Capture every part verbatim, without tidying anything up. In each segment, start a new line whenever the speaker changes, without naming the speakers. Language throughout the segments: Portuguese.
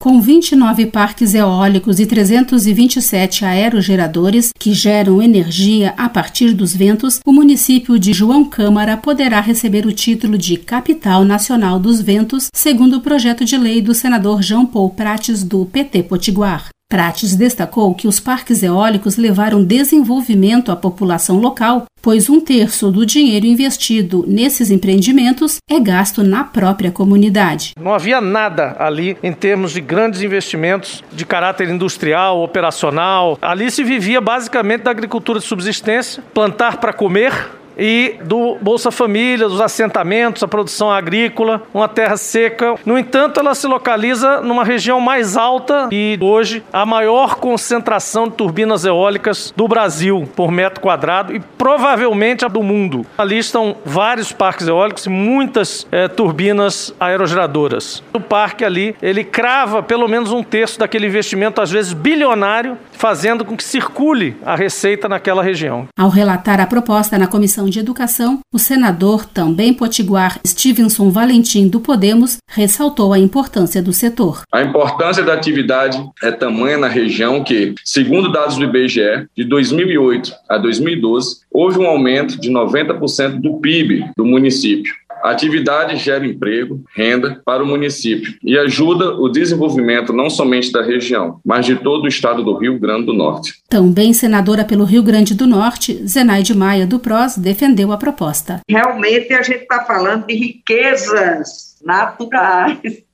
Com vinte e nove parques eólicos e trezentos e vinte e sete aerogeradores que geram energia a partir dos ventos, o município de João Câmara poderá receber o título de Capital Nacional dos Ventos, segundo o projeto de lei do senador Jean Paul Prates, do P T Potiguar. Prates destacou que os parques eólicos levaram desenvolvimento à população local, pois um terço do dinheiro investido nesses empreendimentos é gasto na própria comunidade.
Não havia nada ali em termos de grandes investimentos de caráter industrial, operacional. Ali se vivia basicamente da agricultura de subsistência, plantar para comer, e do Bolsa Família, dos assentamentos, a produção agrícola, uma terra seca. No entanto, ela se localiza numa região mais alta e hoje a maior concentração de turbinas eólicas do Brasil por metro quadrado e provavelmente a do mundo. Ali estão vários parques eólicos e muitas é, turbinas aerogeradoras. O parque ali, ele crava pelo menos um terço daquele investimento, às vezes bilionário, fazendo com que circule a receita naquela região.
Ao relatar a proposta na Comissão de Educação, o senador, também potiguar, Stevenson Valentim, do Podemos, ressaltou a importância do setor.
A importância da atividade é tamanha na região que, segundo dados do I B G E, de dois mil e oito a dois mil e doze, houve um aumento de noventa por cento do P I B do município. A atividade gera emprego, renda para o município e ajuda o desenvolvimento não somente da região, mas de todo o estado do Rio Grande do Norte.
Também senadora pelo Rio Grande do Norte, Zenaide Maia, do P R O S, defendeu a proposta.
Realmente a gente está falando de riquezas naturais,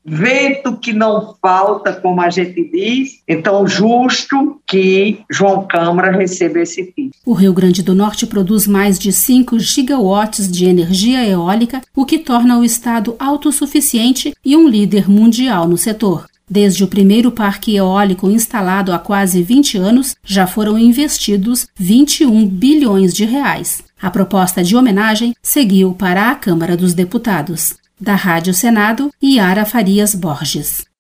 vento que não falta, como a gente diz, então justo que João Câmara receba esse título.
O Rio Grande do Norte produz mais de cinco gigawatts de energia eólica, o que torna o estado autossuficiente e um líder mundial no setor. Desde o primeiro parque eólico instalado há quase vinte anos, já foram investidos vinte e um bilhões de reais. A proposta de homenagem seguiu para a Câmara dos Deputados. Da Rádio Senado, Yara Farias Borges.